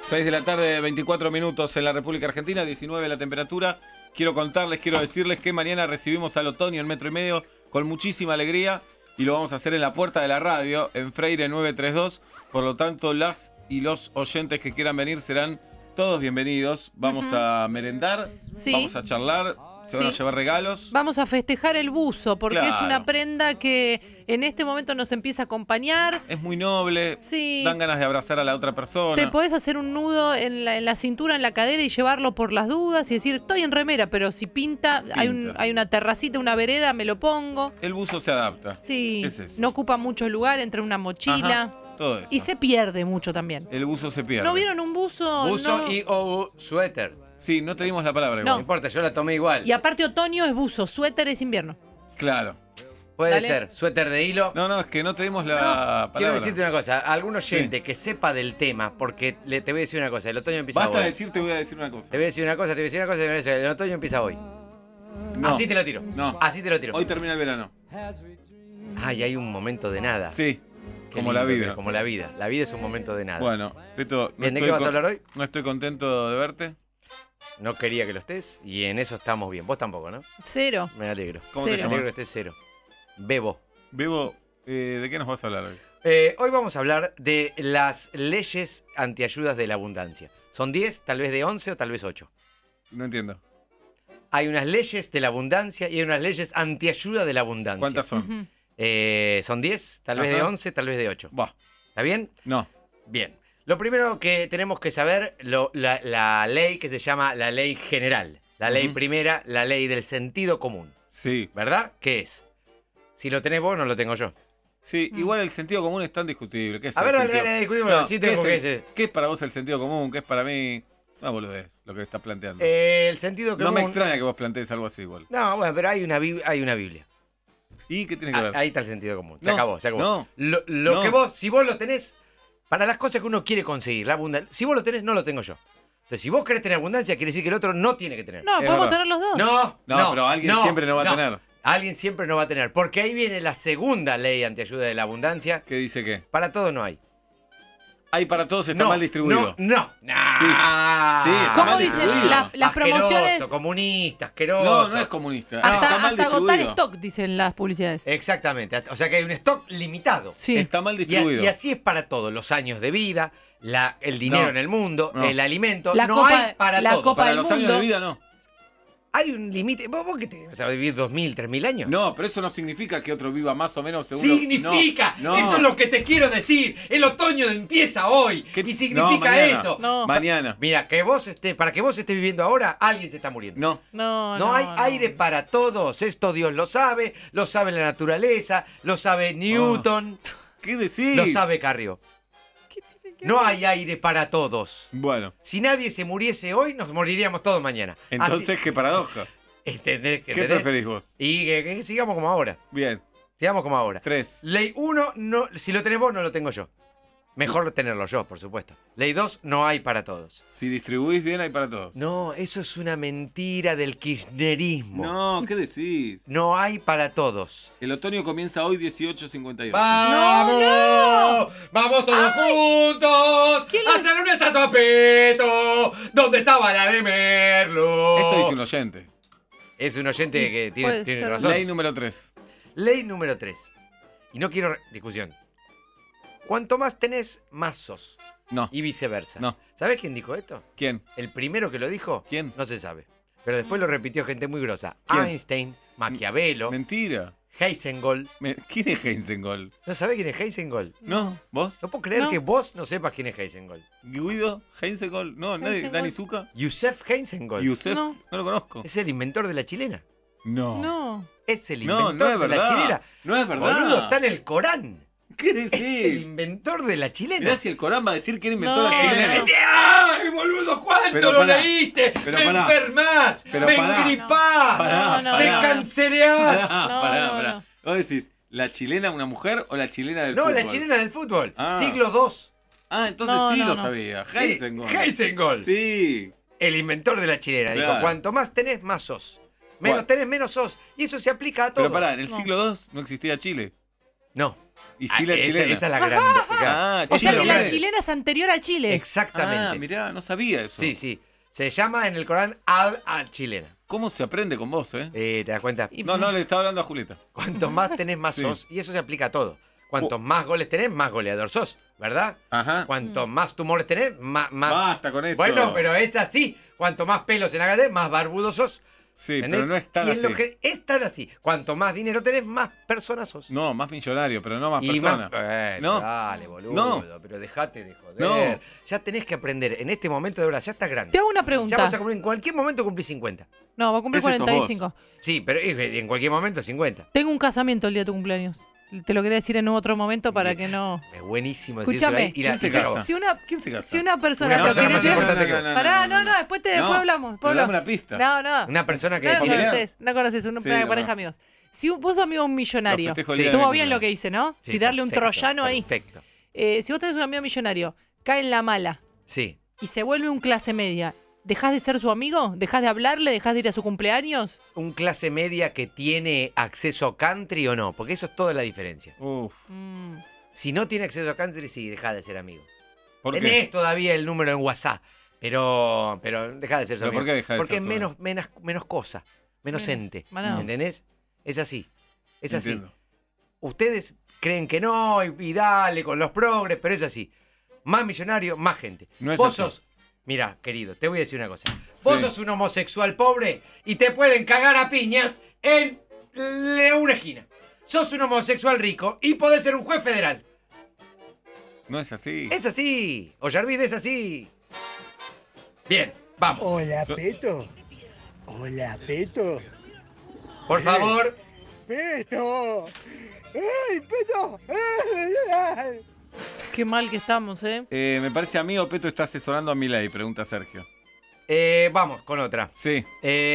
6 de la tarde, 24 minutos en la República Argentina, 19 la temperatura. Quiero decirles que mañana recibimos al otoño en Metro y Medio con muchísima alegría y lo vamos a hacer en la puerta de la radio, en Freire 932. Por lo tanto, las y los oyentes que quieran venir serán todos bienvenidos. Vamos a merendar, vamos a charlar, se van a llevar regalos. Vamos a festejar el buzo, porque Claro. es una prenda que en este momento nos empieza a acompañar. Es muy noble, Sí. dan ganas de abrazar a la otra persona. Te podés hacer un nudo en la cintura, en la cadera y llevarlo por las dudas y decir, estoy en remera, pero si pinta. Hay una terracita, una vereda, me lo pongo. El buzo se adapta. Sí, ¿Qué es eso? no ocupa mucho lugar entre una mochila. Ajá, todo eso. Y se pierde mucho también. El buzo se pierde. ¿No vieron un buzo? Buzo No. o suéter. Sí, no te dimos la palabra No. No igual. importa, yo la tomé igual. Y aparte otoño es buzo, suéter es invierno. Claro. Puede Dale. ser suéter de hilo. No, es que no te dimos la palabra. Quiero decirte una cosa, algún oyente que sepa del tema, porque te voy a decir una cosa, el otoño empieza Basta hoy. de decir, te voy a decir una cosa. Te voy a decir una cosa, te voy a decir una cosa, te voy a decir, el otoño empieza hoy. No. Así te lo tiro. No. Así te lo tiro. Hoy termina el verano. Ay, hay un momento de nada. Sí, Qué como lindo, la vida. Como la vida. La vida es un momento de nada. Bueno, Beto, Bien, ¿de qué vas a hablar hoy? No estoy contento de verte. No quería que lo estés y en eso estamos bien. Vos tampoco, ¿no? Cero. Me alegro. ¿Cómo te Cero. Me alegro que llamas? estés cero. Bebo. Bebo, ¿de qué nos vas a hablar hoy? Hoy vamos a hablar de las leyes antiayudas de la abundancia. Son 10, tal vez de 11 o tal vez 8. No entiendo. Hay unas leyes de la abundancia y hay unas leyes antiayuda de la abundancia. ¿Cuántas son? Ujú. Son 10, tal vez de Ajá. 11, tal vez de 8. Bah, ¿Está bien? no. Bien. Lo primero que tenemos que saber, la ley que se llama la ley general. La ley Ujú. primera, la ley del sentido común. Sí. ¿Verdad? ¿Qué es? Si lo tenés vos, no lo tengo yo. Sí, igual el sentido común es tan discutible. ¿Qué es A el ver, sentido? dale, discutimos. No, sí ¿qué, tengo es que ¿Qué es para vos el sentido común? ¿Qué es para mí? Una boludez, lo que estás planteando. El sentido común. No me extraña que vos plantees algo así igual. No, bueno, pero hay una Biblia. ¿Y qué tiene que ver? Ahí está el sentido común. Se No, acabó, se acabó. no, Lo no. que vos, si vos lo tenés, para las cosas que uno quiere conseguir, la abundancia, si vos lo tenés, no lo tengo yo. Entonces, si vos querés tener abundancia, quiere decir que el otro no tiene que tener. No, Es podemos verdad. tener los dos. No, pero alguien siempre no va a tener. Alguien siempre no va a tener. Porque ahí viene la segunda ley antiayuda de la abundancia. ¿Qué dice qué? Para todo no hay. Hay para todos, está No, mal distribuido. No. Sí, está ¿Cómo mal dicen distribuido. las promociones? Asqueroso, comunista, asqueroso. No es comunista. Hasta, está mal hasta agotar distribuido. stock, dicen las publicidades. Exactamente. O sea que hay un stock limitado. Sí. Está mal distribuido. Y así es para todos. Los años de vida, el dinero No. en el mundo, No. el alimento. La no copa- hay para la todo. copa Para del los años mundo. de vida no. Hay un límite. ¿Vos qué te vas a vivir 2000, 3000 años? No, pero eso no significa que otro viva más o menos según Significa, No, eso es lo que te quiero decir. El otoño empieza hoy. ¿Qué- Y significa no, mañana. eso. No. Mañana. Mira, para que vos estés viviendo ahora, alguien se está muriendo. No. No No hay aire para todos. Esto Dios lo sabe la naturaleza, lo sabe Newton, ¿Qué decís? lo sabe Carrió. No hay aire para todos. Bueno, Si nadie se muriese hoy, nos moriríamos todos mañana. entonces qué paradoja. Así, ¿entendés? ¿Qué preferís vos? Y que sigamos como ahora. Bien, Sigamos como ahora. 3. Ley 1, no, si lo tenés vos, no lo tengo yo. Mejor tenerlo yo, por supuesto. Ley 2, no hay para todos. Si distribuís bien hay para todos. No, eso es una mentira del kirchnerismo. No, ¿qué decís? No hay para todos. El otoño comienza hoy 18:58. ¡Vamos! No, ¡Vamos todos juntos! ¿Quién ¡A lo- hacer una estatua a Peto! ¿Dónde estaba la de Merlo? Esto dice un oyente. Es un oyente que puede tiene ser. razón. Ley número 3. Ley número 3. Y no quiero discusión. Cuanto más tenés, más sos. No. Y viceversa. No. ¿Sabés quién dijo esto? ¿Quién? El primero que lo dijo, ¿Quién? no se sabe. Pero después lo repitió gente muy grosa. ¿Quién? Einstein, Maquiavelo, Mentira. Heisengold. ¿Quién es Heinzengold? ¿No sabés quién es Heisengold? ¿No? ¿Vos? No puedo creer No. que vos no sepas quién es Heisengold. ¿Guido? ¿Heinzengold? No, nadie. Heinzengold. ¿Dani Zucca? Yusef Heisengold. ¿Yusef? No. No lo conozco. Es el inventor de la chilena. No. No. Es el No, inventor no es de la verdad. chilena. No es verdad. Boludo, está en el Corán. ¿Qué Es el decís? inventor de la chilena. Mirá si el Corán va a decir quién inventó No. la chilena. ¡Ay, boludo! ¿Cuánto Pero lo pará, leíste? pero ¡Me pará. enfermás! Pero ¡Me pará. engripás! Pará, No, ¡Me no, no. cancereás! No, Pará, no, pará. no. Vos decís, ¿la chilena una mujer o la chilena del No, fútbol? la chilena del fútbol. Ah. Siglo II. Ah, entonces No, sí no, lo no. sabía. Heisengold. Heisengold. Sí. El inventor de la chilena. Claro. Dijo, cuanto más tenés, más sos. Menos ¿Cuál? tenés, menos sos. Y eso se aplica a todo. Pero pará, en el No. siglo II no existía Chile. No. Y sí, la chilena. Esa es la grande. Ah, O sea Chile, que la grande. chilena es anterior a Chile. Exactamente. Ah, mirá, no sabía eso. Sí, sí. Se llama en el Corán al-chilena. ¿Cómo se aprende con vos, ¿Te das cuenta? Y- No, le estaba hablando a Julieta. Cuanto más tenés, más Sí. sos. Y eso se aplica a todo. Cuantos más goles tenés, más goleador sos, ¿verdad? Ajá. Cuanto más tumores tenés, más... Basta con eso. Bueno, pero es así. Cuanto más pelos en la cabeza, más barbudo sos. Sí, ¿Entendés? pero no es tan y en así. lo que es tan así. Cuanto más dinero tenés, más personas sos. No, más millonario, pero no más Y persona. Bueno, No. dale, boludo. No. Pero dejate de joder. No. Ya tenés que aprender. En este momento de verdad, ya estás grande. Te hago una Ya pregunta. vas a cumplir, en cualquier momento cumplís 50. No, va a cumplir Ese sos 45. Sí, pero en cualquier momento 50. Tengo un casamiento el día de tu cumpleaños. Te lo quería decir en otro momento para que no. Es buenísimo decírselo Escúchame, ahí y la ¿quién se y se acabó. casa? si ¿Quién se casa? una persona Una lo persona quiere más decir. importante que vos. Pará, no, después hablamos. Después Pero dame hablamos. una pista. No. Una persona que No define- familiar. no conoces una Sí, pareja de amigos. Si vos sos amigo de un millonario, Lo festejo el día de estuvo mi bien lo cumpleaños. que hice, ¿no? Sí, Tirarle un perfecto, troyano ahí. Perfecto. Si vos tenés un amigo millonario, cae en la mala Sí. y se vuelve un clase media, ¿dejás de ser su amigo? ¿Dejás de hablarle? ¿Dejás de ir a su cumpleaños? ¿Un clase media que tiene acceso a country o no? Porque eso es toda la diferencia. Uf. Mm. Si no tiene acceso a country, sí, deja de ser amigo. ¿Por qué? Tenés todavía el número en WhatsApp, pero deja de ser su ¿Pero amigo. por qué deja de Porque ser es su amigo? menos cosa, menos Menos, ente. maná. ¿Entendés? Es así. Es así. Entiendo. Ustedes creen que no y dale con los progres, pero es así. Más millonario, más gente. No es Vos así. sos. Mira, querido, te voy a decir una cosa. Vos Sí. sos un homosexual pobre y te pueden cagar a piñas en una esquina. Sos un homosexual rico y podés ser un juez federal. No es así. Es así. Ollarvide es así. Bien, vamos. Hola, Yo- Peto. Hola, Peto. Por favor. ¡Peto! ¡Ay, Peto! ¡Ay! Qué mal que estamos, ¿eh? Me parece a mí o Peto está asesorando a Milei, pregunta Sergio. Vamos con otra. Sí.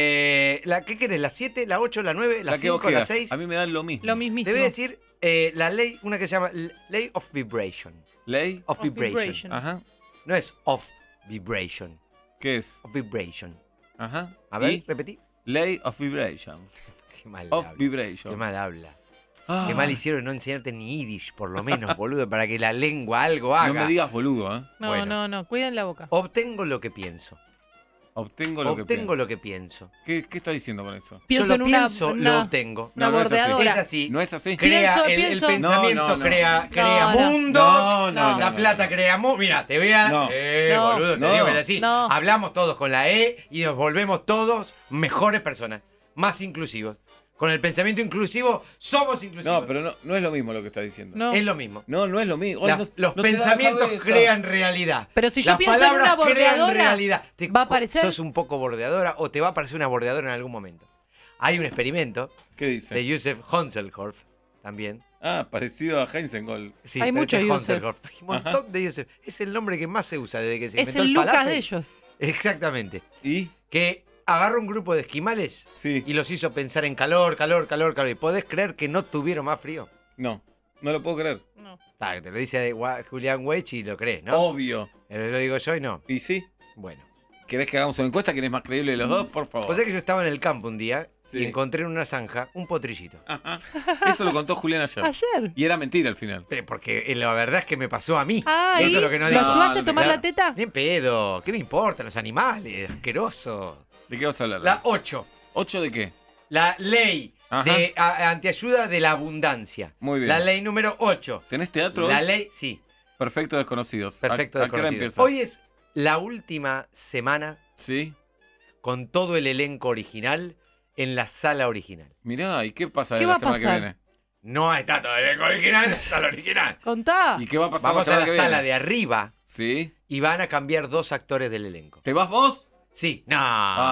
¿Qué querés? ¿La 7, la 8, la 9, la La que vos 5, la quieras. 6? A mí me da lo mismo. Lo Te mismísimo. voy a decir la ley, una que se llama Ley of Vibration. ¿Ley? Of Of Vibration. vibration. Ajá. No es of vibration. ¿Qué es? Of vibration. Ajá. A ver, ¿Y? repetí. Ley of Vibration. Qué mal Of habla. Vibration. Qué mal habla. Ah, Qué mal hicieron no enseñarte ni Yiddish, por lo menos, boludo, para que la lengua algo haga. No me digas boludo, ¿eh? No, Bueno. no, cuiden la boca. Obtengo lo que pienso. Obtengo lo que Obtengo pienso. lo que pienso. ¿Qué está diciendo con eso? Pienso Yo en lo una- pienso, una- lo obtengo. Una No, no es así. bordeadora. Es así. ¿No es así? Crea el Pienso. pensamiento, No, no, no. crea No. mundos. No, no, La no, plata crea mundos. Mira, te voy a. No. No. Boludo, te No. digo que es así. No. Hablamos todos con la E y nos volvemos todos mejores personas, más inclusivos. Con el pensamiento inclusivo, somos inclusivos. No, pero no es lo mismo lo que está diciendo. No. Es lo mismo. No es lo mismo. Ay, Los no te da la pensamientos cabeza. crean realidad. Pero si yo Las pienso en palabras una crean bordeadora, realidad. ¿va a aparecer? ¿Sos un poco bordeadora o te va a aparecer una bordeadora en algún momento? Hay un experimento ¿Qué dice? de Joseph Honselhoff también. Ah, parecido a Heinzengold. Sí, Hay pero mucho este es Joseph. Honselhoff. Hay un montón de Joseph. Es el nombre que más se usa desde que se Es inventó el Lucas falafel. de ellos. Exactamente. ¿Y? Que agarró un grupo de esquimales Sí. y los hizo pensar en calor. ¿Y podés creer que no tuvieron más frío? No lo puedo creer. No. Claro, te lo dice Julián Weich y lo crees, ¿no? Obvio. Pero lo digo yo y no. ¿Y sí? Bueno. ¿Querés que hagamos una encuesta? ¿Quién es más creíble de los dos? Por favor. O sea que yo estaba en el campo un día Sí. y encontré en una zanja un potrillito. Ajá. Eso lo contó Julián ayer. Ayer. Y era mentira al final. Porque la verdad es que me pasó a mí. Ay, Eso es lo que no ¿lo digo. ayudaste a No, tomar claro. la teta? Ni en pedo. ¿Qué me importan los animales? Asqueroso. ¿De qué vas a hablar? La 8. ¿8 de qué? La ley Ajá. de antiayuda de la abundancia. Muy bien. La ley número 8. ¿Tenés teatro? La hoy? ley, sí. Perfecto Desconocidos. Perfecto ¿A qué hora desconocido. empieza? Hoy es la última semana Sí. con todo el elenco original en la sala original. Mirá, ¿y qué pasa ¿Qué de va la a semana que pasar? viene? No está todo el elenco original en la sala original. Contá. ¿Y qué va a pasar Vamos la a semana la que sala viene? de arriba Sí. y van a cambiar 2 actores del elenco. ¿Te vas vos? Sí. No.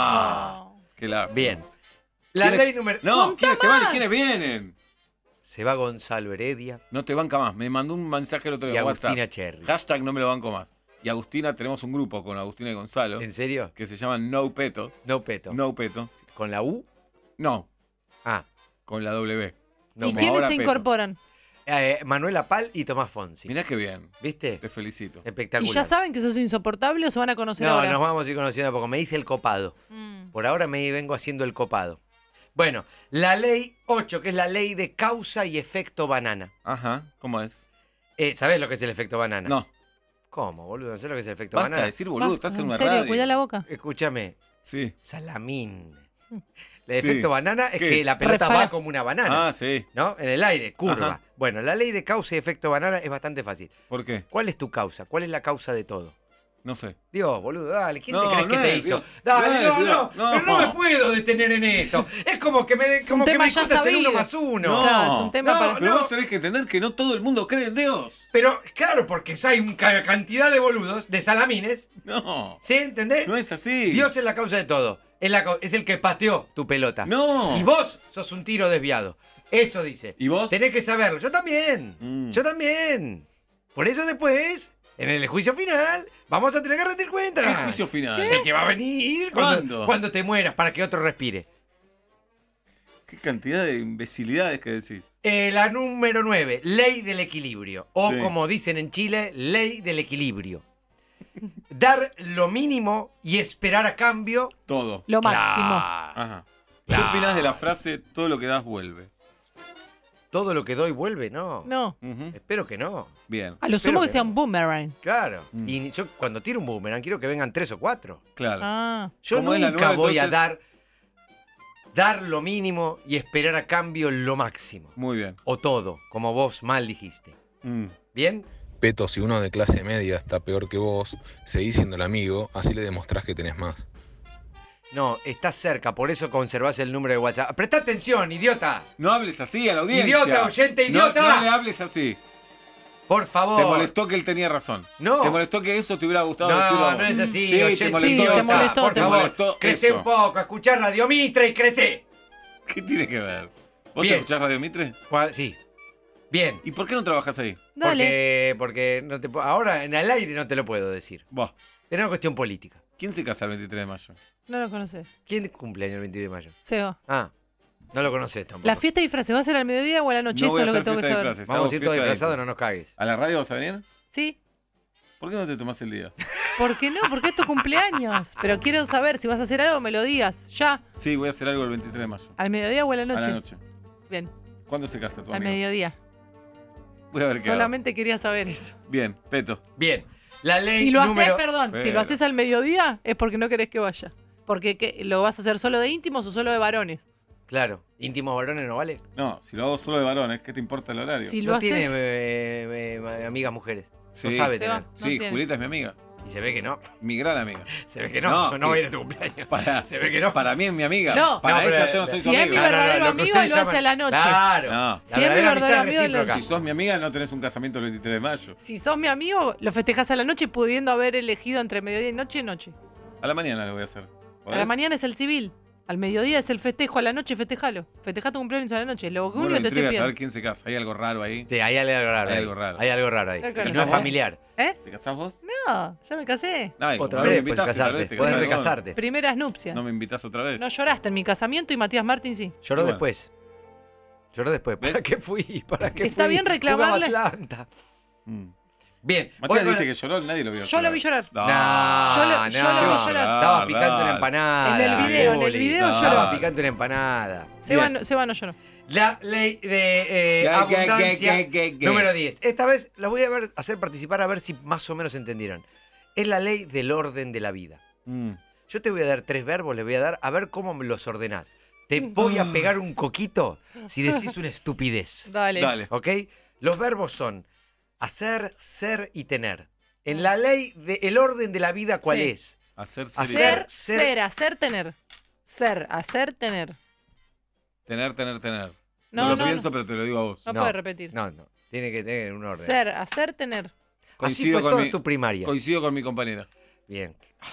Ah. No. Qué largo. Bien. La ¿Quiénes- ley número... No, Contá ¿quiénes se van y más. quiénes vienen? Se va Gonzalo Heredia No te banca más. Me mandó un mensaje el otro y día en WhatsApp. Agustina Cherry. Hashtag no me lo banco más. Y Agustina, tenemos un grupo con Agustina y Gonzalo ¿En serio? que se llama No Peto. No peto. No Peto. ¿Con la U? No, Ah. con la W. No ¿Y como quiénes ahora se Peto. incorporan? Manuela Pal y Tomás Fonsi. Mirá qué bien. ¿Viste? Te felicito. Espectacular. ¿Y ya saben que sos insoportable o se van a conocer No, ahora? nos vamos a ir conociendo a poco. Me hice el copado. Mm. Por ahora me vengo haciendo el copado. Bueno, la ley 8, que es la ley de causa y efecto banana. Ajá, ¿cómo es? ¿Sabés lo que es el efecto banana? No, ¿Cómo, boludo? ¿No sabés lo que es el efecto basta de banana? decir boludo, Basta, estás en una serio, radio. cuidá la boca. Escúchame, Sí. salamín. El Sí. efecto banana es ¿Qué? que la pelota Refala. va como una banana, Ah, sí. ¿no? En el aire, curva. Ajá. Bueno, la ley de causa y efecto banana es bastante fácil. ¿Por qué? ¿Cuál es tu causa? ¿Cuál es la causa de todo? No sé. Dios, boludo, dale, ¿quién No, te crees que no te es, hizo? Dios. Dale, No es, no, Dios. pero no me puedo detener en esto. Es como que me, Es como un que tema me ya discutas en sabido. 1 más 1. No. Claro, es un tema No, para... Pero no. vos tenés que entender que no todo el mundo cree en Dios. Pero, claro, porque hay una cantidad de boludos, de salamines, No. ¿sí? ¿Entendés? No es así. Dios es la causa de todo. Es el que pateó tu pelota. No. Y vos sos un tiro desviado. Eso dice. ¿Y vos? Tenés que saberlo. Yo también. Mm. Yo también. Por eso después, en el juicio final, vamos a tener que rendir cuentas. ¿Qué juicio final? El que va a venir ¿Cuándo? cuando te mueras para que otro respire. ¿Qué cantidad de imbecilidades que decís? La número 9, ley del equilibrio. O Sí. como dicen en Chile, ley del equilibrio. Dar lo mínimo y esperar a cambio Todo. Lo máximo. Ajá. Claro. ¿Qué opinás de la frase todo lo que das vuelve? Todo lo que doy vuelve, ¿no? No. Ujú. Espero que no. Bien, A lo Espero sumo que que sea no. un boomerang. Claro. Mm. Y yo cuando tiro un boomerang quiero que vengan 3 o 4. claro. Ah. Yo Como es la nunca nueva, voy a entonces- dar lo mínimo y esperar a cambio lo máximo. Muy bien. O todo, como vos mal dijiste. Mm. ¿Bien? Peto, si uno de clase media está peor que vos, seguís siendo el amigo, así le demostrás que tenés más. No, estás cerca, por eso conservás el número de WhatsApp. ¡Presta atención, idiota! No hables así a la audiencia. ¡Idiota, oyente, No- idiota! No, le hables así. Por favor. Te molestó que él tenía razón. No. Te molestó que eso te hubiera gustado decirlo a No, vos. no es así, Sí, oyente, te molestó. Sí, te idiota. molestó, por te favor, molestó crece eso. un poco, escuchá Radio Mitre y crece. ¿Qué tiene que ver? ¿Vos Bien. escuchás Radio Mitre? Sí. Bien. ¿Y por qué no trabajas ahí? Dale. Porque no te ahora en el aire no te lo puedo decir. Vos. Es una cuestión política. ¿Quién se casa el 23 de mayo? No lo conoces. ¿Quién cumple año el 22 de mayo? Seba. Ah, no lo conoces tampoco. ¿La fiesta de disfraces va a ser al mediodía o a la noche? No Eso voy a es lo que hacer tengo que fiesta de saber. disfraces. Vamos hago a ir todos fiesta de disfrazados, disfraces. no nos cagues. ¿A la radio vas a venir? Sí. ¿Por qué no te tomás el día? ¿Por qué no? Porque es tu cumpleaños. Pero quiero saber, si vas a hacer algo, me lo digas. Ya. Sí, voy a hacer algo el 23 de mayo. ¿Al mediodía o a la A noche? la noche. Bien. ¿Cuándo se casa tu Al amigo? mediodía. Voy a ver qué hago. Solamente quería saber eso. Bien, Peto. Bien. La ley Si lo número... haces, perdón, si Pero- lo haces al mediodía es porque no querés que vaya. Porque ¿lo vas a hacer solo de íntimos o solo de varones? Claro, íntimos varones no vale. No, si lo hago solo de varones, ¿qué te importa el horario? Si lo No haces, tiene amigas mujeres. No Sí. sabe Te va. tener. Sí, no tiene. Julieta es mi amiga. Y se ve que no. Mi gran amiga. Se ve que no. No, No, va a que- ir a tu cumpleaños. Para, Se ve que no. Para mí es mi amiga. No. Para No, pero- ella yo no soy su Si es mi amiga. verdadero lo que amigo, ustedes lo hace a la noche. Claro. No. Si es mi verdadera verdadero amistad amigo, lo- recíproca. Si sos mi amiga, no tenés un casamiento el 23 de mayo. si sos mi amigo, lo festejás a la noche pudiendo haber elegido entre mediodía y noche. A la mañana lo voy a hacer. A la mañana es el civil. Al mediodía es el festejo, a la noche festejalo. Festejá tu cumpleaños a la noche. Lo Bueno, único que te estoy intriga pidiendo. saber quién se casa. Hay algo raro ahí. Sí, hay algo raro. Hay ahí. algo raro. Hay algo raro ahí. Claro, Y no es claro. familiar. ¿Eh? ¿Te casás vos? No, ya me casé. Ay, Otra como no me vez puedes invitaste, tal casarte. vez te Puedes casás vos. recasarte. Primeras nupcias. No me invitas otra vez. No lloraste en mi casamiento y Matías Martín sí. Lloró Bueno. después. Lloró después. ¿Para ¿Ves? qué fui? ¿Para qué Está fui? bien reclamarle. Jugaba Atlanta. Mm. Bien. Matías voy dice con- que lloró, nadie lo vio. Yo lo vi llorar. No, Yo lo vi llorar. Estaba picando una empanada. En el video no. Estaba picando una empanada. Seba no lloró. La ley de abundancia número 10. Esta vez los voy a hacer participar a ver si más o menos entendieron. Es la ley del orden de la vida. Mm. Yo te voy a dar 3 verbos, les voy a dar a ver cómo me los ordenás. Te voy a pegar un coquito si decís una estupidez. Dale. Dale. ¿Ok? Los verbos son hacer, ser y tener. En la ley del orden de la vida, ¿cuál Sí. es? Hacer, Hacer. Ser, hacer, tener. Ser, hacer, tener. Tener. No, lo no, pienso, pero te lo digo a vos. No puede repetir. No. Tiene que tener un orden. Ser, hacer, tener. Así Coincido fue con, toda tu primaria. coincido con mi compañera. Bien.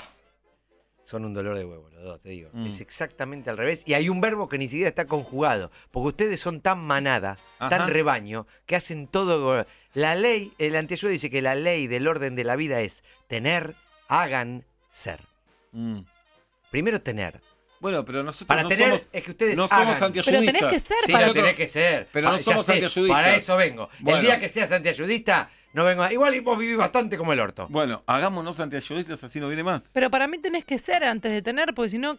Son un dolor de huevo los dos, te digo. Mm. Es exactamente al revés. Y hay un verbo que ni siquiera está conjugado. Porque ustedes son tan manada, Ajá. tan rebaño, que hacen todo. La ley, el anteayuda dice que la ley del orden de la vida es tener, hagan, ser. Mm. Primero tener. Bueno, pero nosotros Para no tener somos, es que ustedes no hagan. somos Pero antiayudistas. tenés que ser Sí, para lo que... tenés que ser. Pero no Ya somos sé, antiayudistas. Para eso vengo. Bueno. El día que seas antiayudista, no vengo a... Igual vos vivís bastante como el orto. Bueno, hagámonos antiayudistas, así no viene más. Pero para mí tenés que ser antes de tener, porque si no,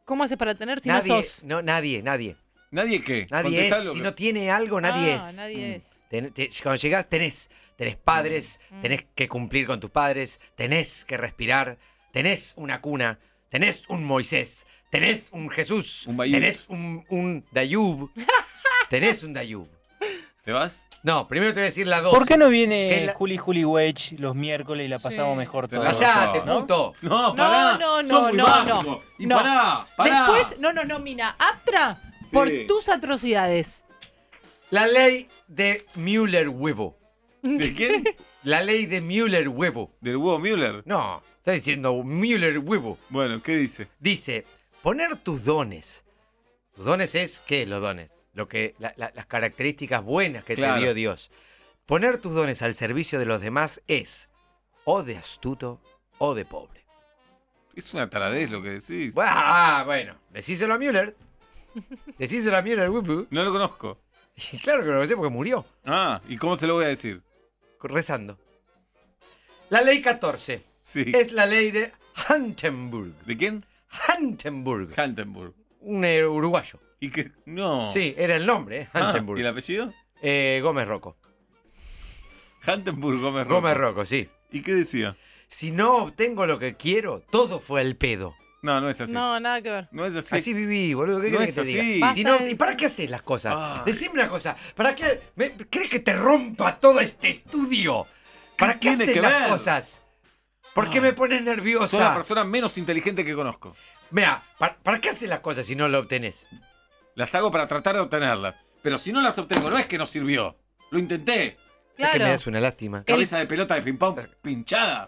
¿Cómo haces para tener si nadie, no sos? No, nadie. ¿Nadie qué? Nadie es. Contestalo, Si que- no tiene algo, nadie es. Nadie es. Cuando llegás, tenés padres, tenés que cumplir con tus padres, tenés que respirar, tenés una cuna, tenés un Moisés, tenés un Jesús, Un Bayut. tenés un Dayub, tenés un Dayub. ¿Te vas? No, primero te voy a decir la 2. ¿Por qué no ¿Qué viene es la- Juli Wedge los miércoles y la pasamos Sí. mejor Te todos? Callate, ¿no? puto. No, pará. no, Sos muy no, básico. no. Y No. pará. Después, no, Mina, Aptra, por Sí. tus atrocidades. La ley de Müller-Huevo. ¿De quién? La ley de Müller-Huevo. Del huevo Müller. No, está diciendo Müller-Huevo. Bueno, ¿qué dice? Dice, poner tus dones. ¿Tus dones es qué? Los dones. Las características buenas que Claro. te dio Dios. Poner tus dones al servicio de los demás es o de astuto o de pobre. Es una taradez lo que decís. Bueno, decíselo a Müller. Decíselo a Müller-Huevo. No lo conozco. Y claro que lo sé porque murió. Ah, ¿y cómo se lo voy a decir? Rezando. La ley 14 Sí. es la ley de Hindenburg. ¿De quién? Hindenburg. Hantenburg. Un uruguayo. ¿Y qué? No. Sí, era el nombre, Ah, Hindenburg. ¿y el apellido? Gómez Rocco. Hantenburg Gómez Rocco. Gómez Rocco, sí. ¿Y qué decía? Si no obtengo lo que quiero, todo fue al pedo. No, no es así. No, nada que ver. No es así. Así viví, boludo. ¿Qué No querés es que te así. diga? Basta Si no, de ¿y para decir- qué haces las cosas? Ay. Decime una cosa. ¿Para qué? ¿Crees que te rompa todo este estudio? ¿Para qué tiene haces que las ver? Cosas? ¿Por qué Ay. me pones Sos la nerviosa? persona menos inteligente que conozco. Mira, ¿para qué haces las cosas si no lo obtenés? Las hago para tratar de obtenerlas. Pero si no las obtengo, no es que no sirvió. Lo intenté. Es que me Claro. das una lástima. Cabeza de pelota de ping-pong pinchada.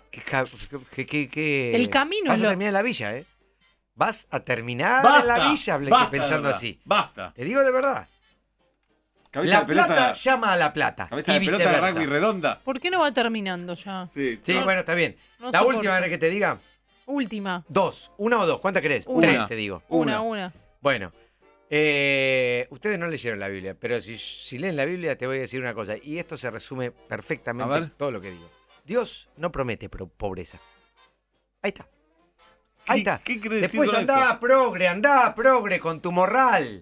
¿Qué? El camino Vas es a lo- terminar en la villa, ¿eh? Vas a terminar Basta. en la villa Basta, pensando de verdad. así. Basta. Te digo de verdad. Cabeza La de pelota. plata llama a la plata. Cabeza y de pelota de viceversa. rugby redonda. ¿Por qué no va terminando ya? Sí. Sí, No, bueno, está bien. No La soporto. última vez que te diga, Última. 2. ¿Una o dos? ¿Cuántas querés? Una. 3, te digo. Una. Bueno, ustedes no leyeron la Biblia, pero si leen la Biblia te voy a decir una cosa, y esto se resume perfectamente A ver. todo lo que digo. Dios no promete pobreza. Ahí está. Ahí está. ¿Qué querés decir Después con andá progre con tu morral.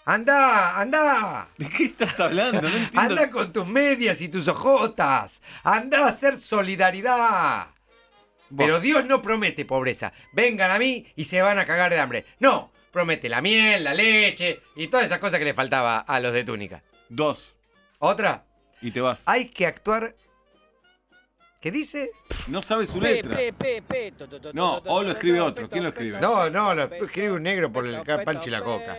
Andá. ¿De qué estás hablando? No entiendo. Anda con tus medias y tus ojotas. Anda a hacer solidaridad. Pero Dios no promete pobreza. Vengan a mí y se van a cagar de hambre. No, promete la miel, la leche y todas esas cosas que le faltaba a los de túnica. 2. Otra, Y te vas. hay que actuar. ¿Qué dice? No sabe su letra. No, o lo escribe otro. ¿Quién lo escribe? No, lo escribe un negro por el pancho y la coca.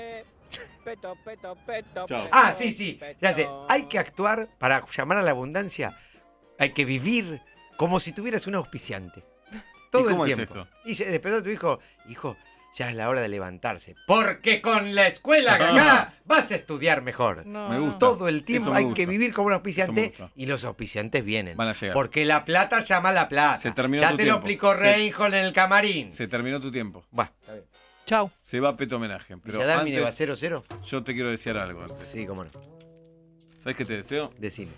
Chao. Ah, sí, ya sé. Hay que actuar para llamar a la abundancia. Hay que vivir como si tuvieras un auspiciante. Todo cómo el es tiempo. esto? Y se despertó tu hijo, ya es la hora de levantarse. Porque con la escuela que acá vas a estudiar mejor. No, Me no. gusta. Todo el tiempo Eso me hay gusta. que vivir como un Eso me auspiciante gusta. y los auspiciantes vienen. Van a llegar. Porque la plata llama a la plata. Se terminó ya tu te tiempo. lo explicó Se- Reinhold en el camarín. Se terminó tu tiempo. Bueno, está bien. Chau. Se va Peto Homenaje. Pero ¿Villa Dálmine va antes, 0-0? yo te quiero desear algo antes. Sí, cómo no. ¿Sabes qué te deseo? Decime.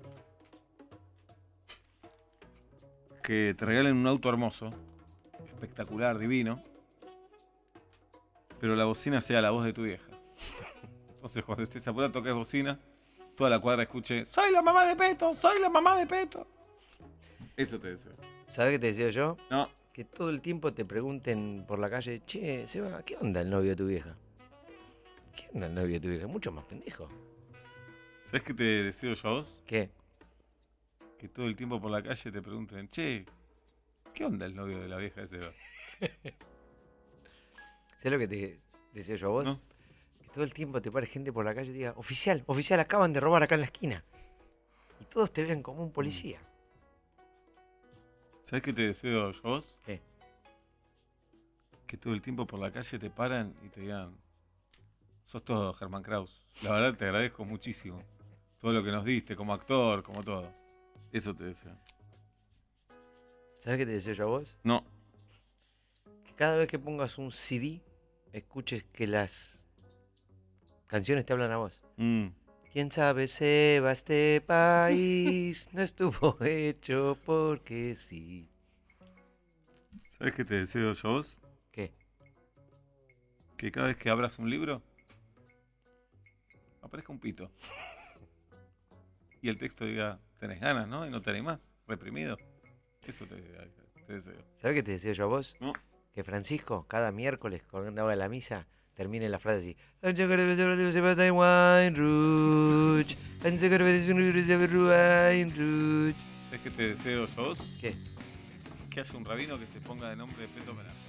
Que te regalen un auto hermoso, espectacular, divino, pero la bocina sea la voz de tu vieja. Entonces cuando estés apurado toques bocina, toda la cuadra escuche ¡Soy la mamá de Peto! ¡Soy la mamá de Peto! Eso te deseo. ¿Sabes qué te deseo yo? No, Que todo el tiempo te pregunten por la calle, che, Seba, ¿qué onda el novio de tu vieja? ¿Qué onda el novio de tu vieja? Mucho más pendejo. ¿sabes qué te deseo yo a vos? ¿Qué? Que todo el tiempo por la calle te pregunten, che, ¿qué onda el novio de la vieja de Seba? ¿Sabes lo que te deseo yo a vos? No. Que todo el tiempo te pare gente por la calle y diga, oficial, acaban de robar acá en la esquina. Y todos te vean como un policía. ¿Sabes qué te deseo yo a vos? ¿Qué? Que todo el tiempo por la calle te paran y te digan, sos todo Germán Kraus. La verdad te agradezco muchísimo. Todo lo que nos diste como actor, como todo. Eso te deseo. ¿Sabes qué te deseo yo a vos? No, Que cada vez que pongas un CD, escuches que las canciones te hablan a vos. ¿Quién sabe, Seba, este país no estuvo hecho porque sí? ¿sabes qué te deseo yo a vos? ¿Qué? Que cada vez que abras un libro, aparezca un pito. Y el texto diga, tenés ganas, ¿no? Y no tenés más, reprimido. Eso te deseo. ¿Sabes qué te deseo yo a vos? No. Que Francisco, cada miércoles, cuando haga la misa, termine la frase así. ¿Es que te deseo yo vos? ¿Qué? Que haya un rabino que se ponga de nombre de Peto Menaje.